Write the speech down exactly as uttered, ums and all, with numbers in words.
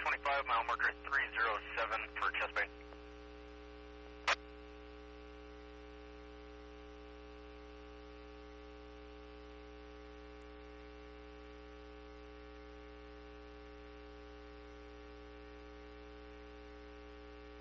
twenty-five, mile marker three zero seven for chest bay.